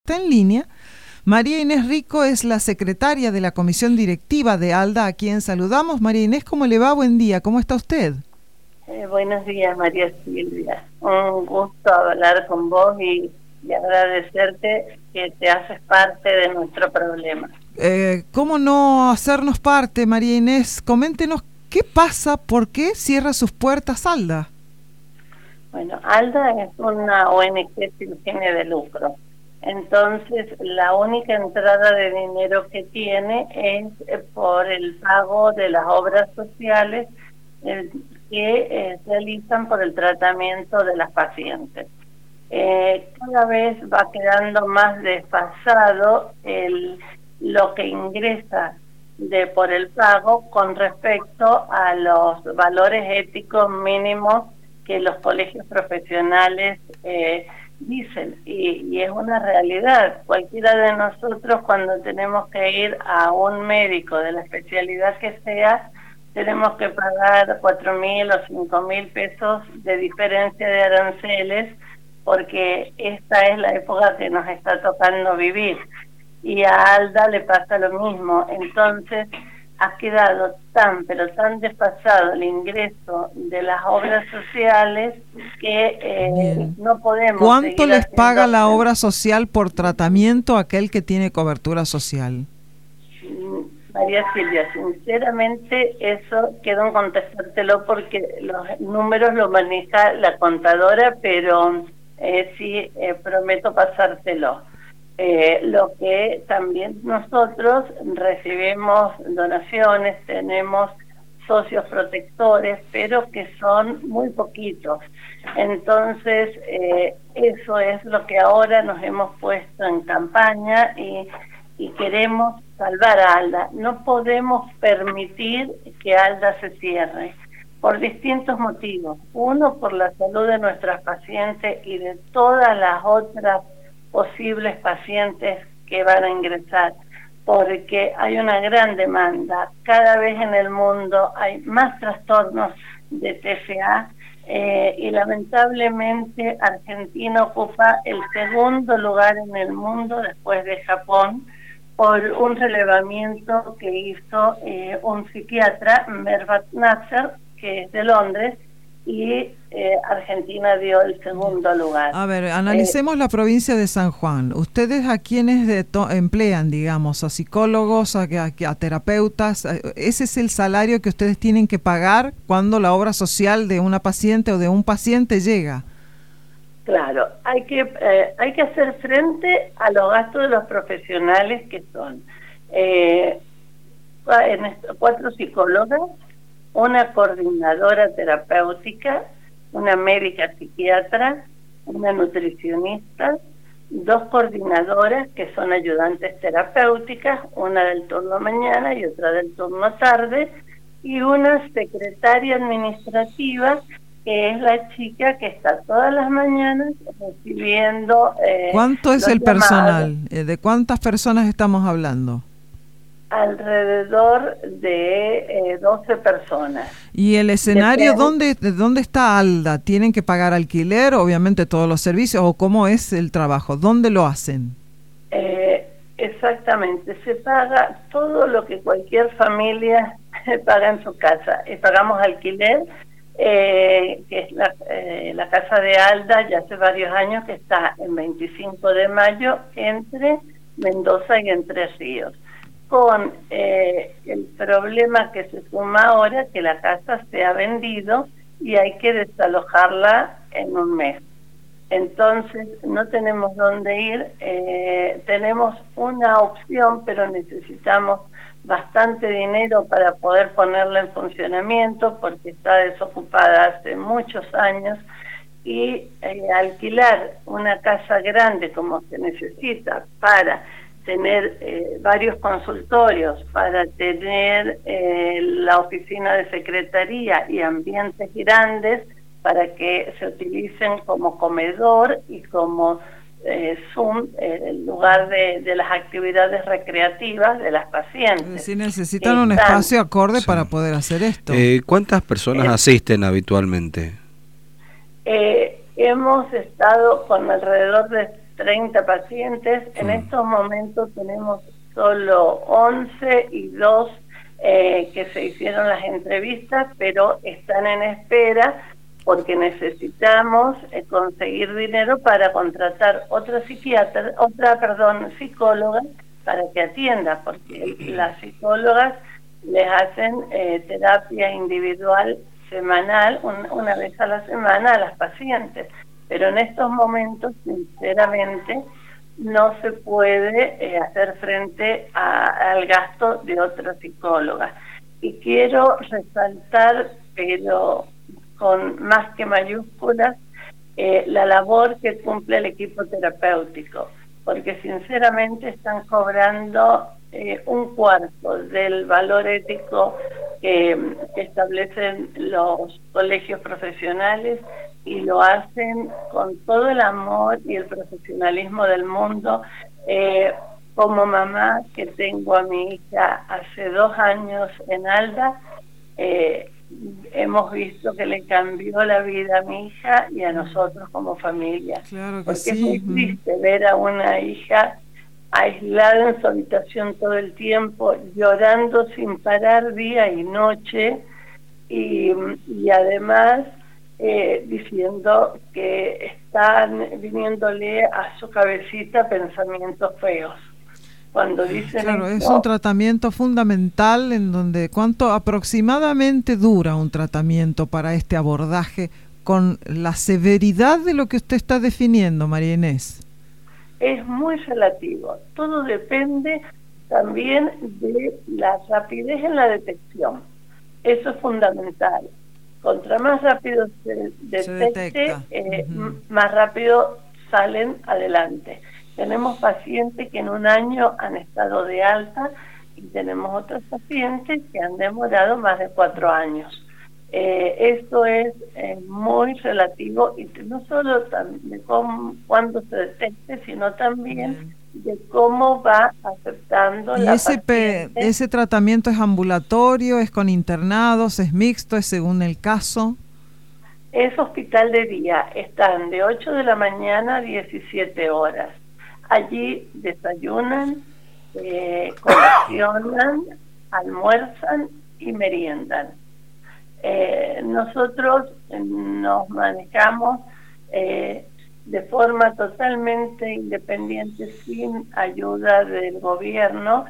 Está en línea. María Inés Rico es la secretaria de la comisión directiva de ALDA, a quien saludamos. María Inés, ¿cómo le va? Buen día, ¿cómo está usted? Buenos días, María Silvia. Un gusto hablar con vos y agradecerte que te haces parte de nuestro problema. ¿Cómo no hacernos parte, María Inés? Coméntenos qué pasa, por qué cierra sus puertas ALDA. Bueno, ALDA es una ONG sin fines de lucro. Entonces, la única entrada de dinero que tiene es por el pago de las obras sociales que realizan por el tratamiento de las pacientes. Cada vez va quedando más desfasado lo que ingresa por el pago con respecto a los valores éticos mínimos que los colegios profesionales dicen, y es una realidad. Cualquiera de nosotros, cuando tenemos que ir a un médico de la especialidad que sea, tenemos que pagar 4.000 o 5.000 pesos de diferencia de aranceles, porque esta es la época que nos está tocando vivir, y a ALDA le pasa lo mismo. Entonces ha quedado pero tan desfasado el ingreso de las obras sociales que no podemos. ¿Cuánto les paga la obra social por tratamiento a aquel que tiene cobertura social? María Silvia, sinceramente eso quedo en contestártelo porque los números los maneja la contadora, pero sí prometo pasártelo. Lo que también nosotros recibimos donaciones, tenemos socios protectores, pero que son muy poquitos. Entonces, eso es lo que ahora nos hemos puesto en campaña y queremos salvar a ALDA. No podemos permitir que ALDA se cierre por distintos motivos. Uno, por la salud de nuestras pacientes y de todas las otras posibles pacientes que van a ingresar, porque hay una gran demanda. Cada vez en el mundo hay más trastornos de TFA y lamentablemente Argentina ocupa el segundo lugar en el mundo después de Japón por un relevamiento que hizo un psiquiatra, Mervat Nasser, que es de Londres, y Argentina dio el segundo lugar. A ver, analicemos la provincia de San Juan. ¿Ustedes a quiénes emplean, digamos, a psicólogos, a terapeutas? ¿Ese es el salario que ustedes tienen que pagar cuando la obra social de una paciente o de un paciente llega? Claro, hay que hacer frente a los gastos de los profesionales, que son 4 psicólogas, una coordinadora terapéutica, una médica psiquiatra, una nutricionista, 2 coordinadoras que son ayudantes terapéuticas, una del turno mañana y otra del turno tarde, y una secretaria administrativa que es la chica que está todas las mañanas recibiendo... ¿Cuánto es el personal? ¿De cuántas personas estamos hablando? Alrededor de 12 personas. ¿Y el escenario dónde está ALDA? ¿Tienen que pagar alquiler, obviamente todos los servicios, o cómo es el trabajo? ¿Dónde lo hacen? Exactamente, se paga todo lo que cualquier familia paga en su casa. Pagamos alquiler, que es la casa de ALDA, ya hace varios años que está en 25 de mayo entre Mendoza y Entre Ríos, con el problema que se suma ahora, que la casa se ha vendido y hay que desalojarla en un mes. Entonces no tenemos dónde ir, tenemos una opción, pero necesitamos bastante dinero para poder ponerla en funcionamiento porque está desocupada hace muchos años, y alquilar una casa grande como se necesita para tener varios consultorios, para tener la oficina de secretaría y ambientes grandes para que se utilicen como comedor y como Zoom, el lugar de las actividades recreativas de las pacientes. Es decir, necesitan un espacio acorde para poder hacer esto. ¿Cuántas personas asisten habitualmente? Hemos estado con alrededor de 30 pacientes. En estos momentos tenemos solo 11 y 2 que se hicieron las entrevistas, pero están en espera porque necesitamos conseguir dinero para contratar otra psicóloga para que atienda, porque las psicólogas les hacen terapia individual semanal, una vez a la semana a las pacientes. Pero en estos momentos, sinceramente, no se puede hacer frente al gasto de otra psicóloga. Y quiero resaltar, pero con más que mayúsculas, la labor que cumple el equipo terapéutico, porque sinceramente están cobrando un cuarto del valor ético que establecen los colegios profesionales, y lo hacen con todo el amor y el profesionalismo del mundo. Como mamá, que tengo a mi hija hace 2 años en Alda, hemos visto que le cambió la vida a mi hija y a nosotros como familia. Claro que porque sí. Es muy triste ver a una hija aislada en su habitación todo el tiempo, llorando sin parar día y noche, y además diciendo que están viniéndole a su cabecita pensamientos feos. Cuando dicen claro, esto, es un tratamiento fundamental en donde ¿cuánto aproximadamente dura un tratamiento para este abordaje con la severidad de lo que usted está definiendo, María Inés? es muy relativo. Todo depende también de la rapidez en la detección. Eso es fundamental. Contra más rápido se detecte, más rápido salen adelante. Tenemos pacientes que en 1 año han estado de alta y tenemos otros pacientes que han demorado más de 4 años. Esto es muy relativo, y no solo de cuándo se detecte, sino también de cómo va aceptando la paciente. ¿Ese tratamiento es ambulatorio, es con internados, es mixto, es según el caso? Es hospital de día, están de 8 de la mañana a 17 horas. Allí desayunan, colacionan, almuerzan y meriendan. Nosotros nos manejamos de forma totalmente independiente, sin ayuda del gobierno,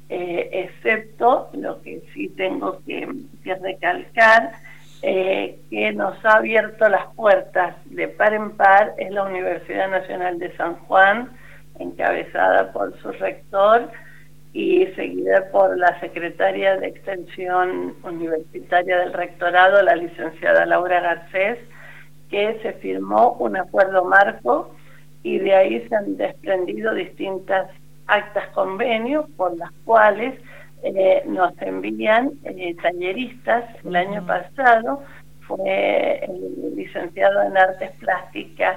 excepto lo que sí tengo que recalcar, que nos ha abierto las puertas de par en par es la Universidad Nacional de San Juan, encabezada por su rector y seguida por la secretaria de Extensión Universitaria del Rectorado, la licenciada Laura Garcés, que se firmó un acuerdo marco, y de ahí se han desprendido distintas actas convenios por las cuales nos envían talleristas. El año pasado fue el licenciado en Artes Plásticas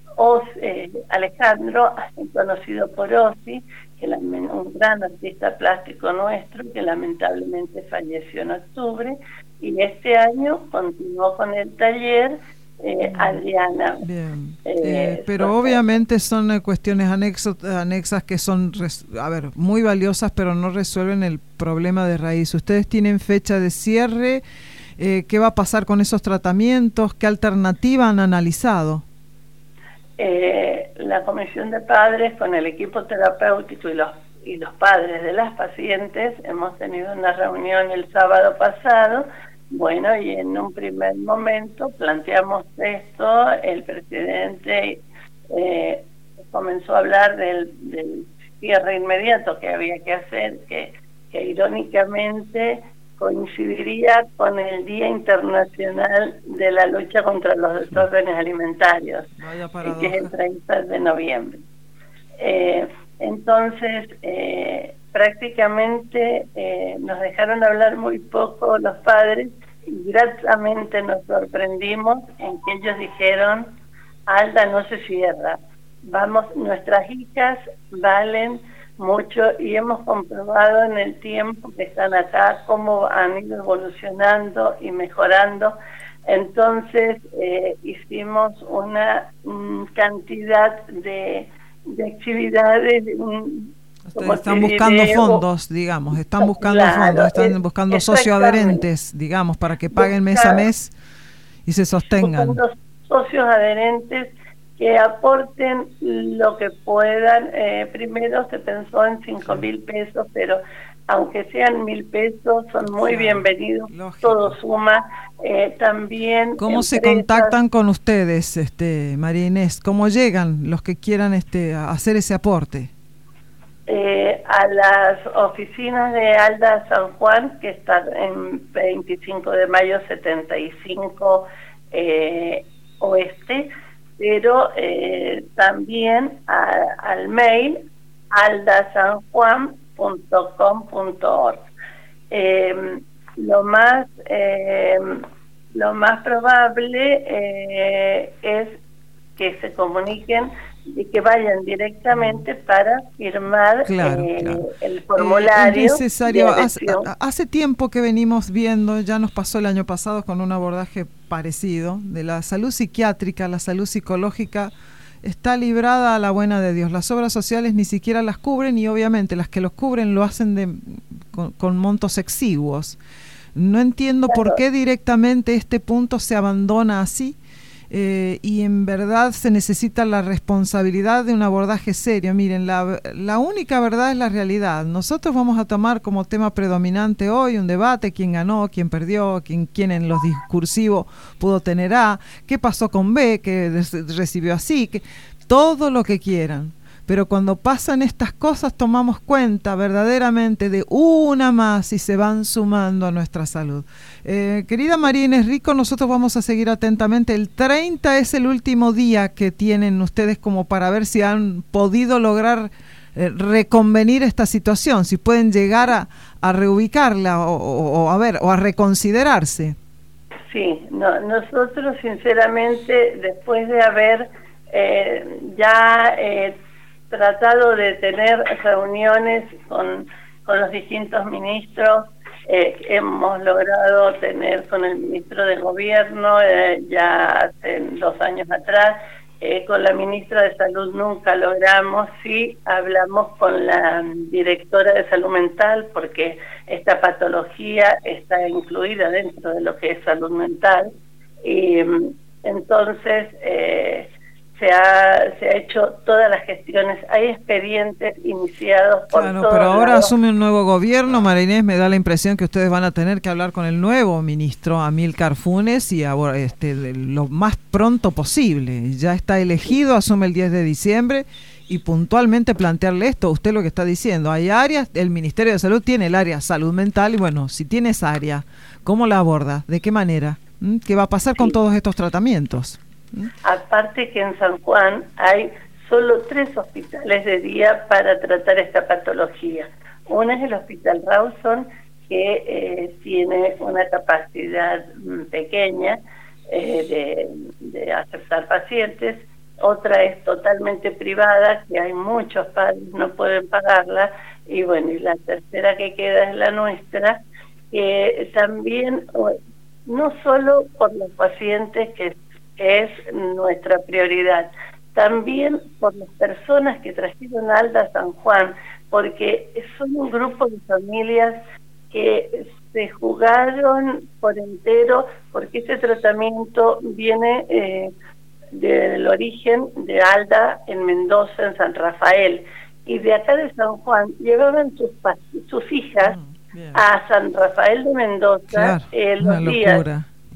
Alejandro, conocido por Osi, que un gran artista plástico nuestro, que lamentablemente falleció en octubre, y este año continuó con el taller Adriana. Bien. Pero obviamente son cuestiones anexas que son, muy valiosas, pero no resuelven el problema de raíz. ¿Ustedes tienen fecha de cierre? ¿Qué va a pasar con esos tratamientos? ¿Qué alternativa han analizado? La comisión de padres con el equipo terapéutico y los padres de las pacientes hemos tenido una reunión el sábado pasado. Bueno, y en un primer momento planteamos esto. El presidente comenzó a hablar del cierre inmediato que había que hacer, que irónicamente coincidiría con el Día Internacional de la Lucha contra los Desórdenes Alimentarios, que es el 30 de noviembre. Entonces, prácticamente nos dejaron hablar muy poco los padres, y gratamente nos sorprendimos en que ellos dijeron: Alda no se cierra, nuestras hijas valen mucho, y hemos comprobado en el tiempo que están acá cómo han ido evolucionando y mejorando. Entonces hicimos una cantidad de de actividades. Ustedes están buscando fondos, digamos, están buscando fondos, están buscando socioadherentes, digamos, para que paguen mes a mes y se sostengan. Buscando socios adherentes que aporten lo que puedan. Primero se pensó en 5.000 pesos, pero aunque sean 1.000 pesos, son muy bienvenidos. Lógico. Todo suma. También. ¿Cómo se contactan con ustedes, María Inés? ¿Cómo llegan los que quieran a hacer ese aporte? A las oficinas de ALDA San Juan, que están en 25 de mayo 75 Oeste, pero también al mail aldasanjuan.com.org. Lo más probable es que se comuniquen y que vayan directamente para firmar el formulario. Es necesario. Hace tiempo que venimos viendo, ya nos pasó el año pasado con un abordaje parecido, de la salud psiquiátrica, la salud psicológica está librada a la buena de Dios. Las obras sociales ni siquiera las cubren y obviamente las que los cubren lo hacen con montos exiguos. No entiendo por qué directamente este punto se abandona así. Y en verdad se necesita la responsabilidad de un abordaje serio. Miren, la única verdad es la realidad. Nosotros vamos a tomar como tema predominante hoy un debate, quién ganó, quién perdió, quién en los discursivos pudo tener A, qué pasó con B, que recibió así, todo lo que quieran. Pero cuando pasan estas cosas tomamos cuenta verdaderamente de una más y se van sumando a nuestra salud. Querida María Inés Rico, nosotros vamos a seguir atentamente. El 30 es el último día que tienen ustedes como para ver si han podido lograr reconvenir esta situación, si pueden llegar a reubicarla o a reconsiderarse. Sí, nosotros sinceramente, después de haber tratado de tener reuniones con los distintos ministros, hemos logrado tener con el ministro de Gobierno ya hace 2 años atrás, con la ministra de Salud nunca logramos, sí hablamos con la directora de Salud Mental, porque esta patología está incluida dentro de lo que es salud mental, y entonces se ha hecho todas las gestiones, hay expedientes iniciados por todos pero ahora lados. Asume un nuevo gobierno, María Inés, me da la impresión que ustedes van a tener que hablar con el nuevo ministro Amílcar Funes y lo más pronto posible. Ya está elegido, asume el 10 de diciembre y puntualmente plantearle esto, usted lo que está diciendo, hay áreas, el Ministerio de Salud tiene el área salud mental y bueno, si tiene esa área, ¿cómo la aborda? ¿De qué manera? ¿Qué va a pasar con todos estos tratamientos? Aparte que en San Juan hay solo 3 hospitales de día para tratar esta patología. Uno es el Hospital Rawson, que tiene una capacidad pequeña de aceptar pacientes. Otra es totalmente privada, que hay muchos padres que no pueden pagarla. Y bueno, y la tercera que queda es la nuestra, que también, no solo por los pacientes que es nuestra prioridad, también por las personas que trajeron ALDA San Juan, porque son un grupo de familias que se jugaron por entero, porque este tratamiento viene del origen de ALDA en Mendoza, en San Rafael, y de acá de San Juan llevaban sus hijas a San Rafael de Mendoza, los días.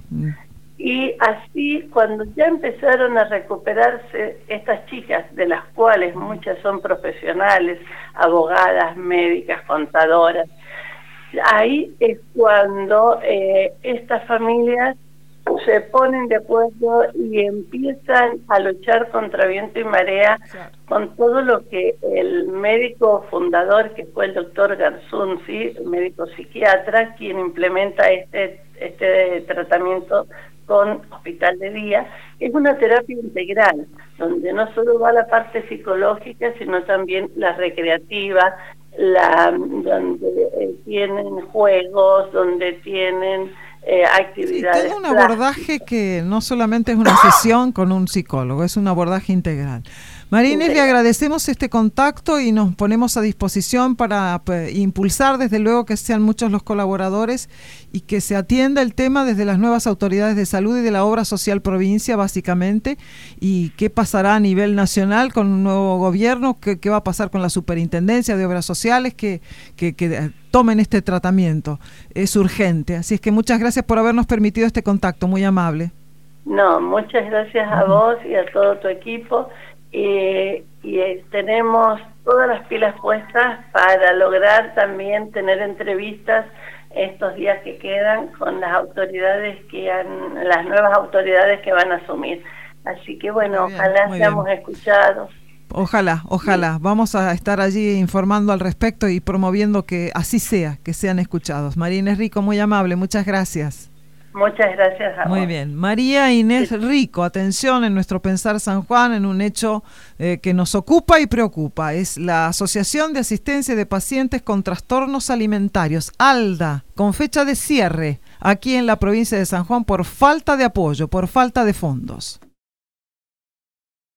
Y así, cuando ya empezaron a recuperarse estas chicas, de las cuales muchas son profesionales, abogadas, médicas, contadoras, ahí es cuando estas familias se ponen de acuerdo y empiezan a luchar contra viento y marea, con todo lo que el médico fundador, que fue el doctor Garzún, ¿sí?, el médico psiquiatra, quien implementa este tratamiento con hospital de día. Es una terapia integral, donde no solo va la parte psicológica, sino también la recreativa, donde tienen juegos, donde tienen actividades. Sí, todo un abordaje que no solamente es una sesión con un psicólogo, es un abordaje integral. María Inés, le agradecemos este contacto y nos ponemos a disposición para impulsar, desde luego, que sean muchos los colaboradores y que se atienda el tema desde las nuevas autoridades de salud y de la obra social provincia, básicamente, y qué pasará a nivel nacional con un nuevo gobierno, qué va a pasar con la superintendencia de obras sociales, que tomen este tratamiento. Es urgente, así es que muchas gracias por habernos permitido este contacto, muy amable. No, muchas gracias a vos y a todo tu equipo. Tenemos todas las pilas puestas para lograr también tener entrevistas estos días que quedan con las autoridades las nuevas autoridades que van a asumir. Así que bueno, ojalá seamos escuchados. Ojalá. Vamos a estar allí informando al respecto y promoviendo que así sea, que sean escuchados. María Inés Rico, muy amable, muchas gracias. Muchas gracias a vos. Muy bien. María Inés Rico, atención en nuestro Pensar San Juan, en un hecho que nos ocupa y preocupa. Es la Asociación de Asistencia de Pacientes con Trastornos Alimentarios, ALDA, con fecha de cierre aquí en la provincia de San Juan por falta de apoyo, por falta de fondos.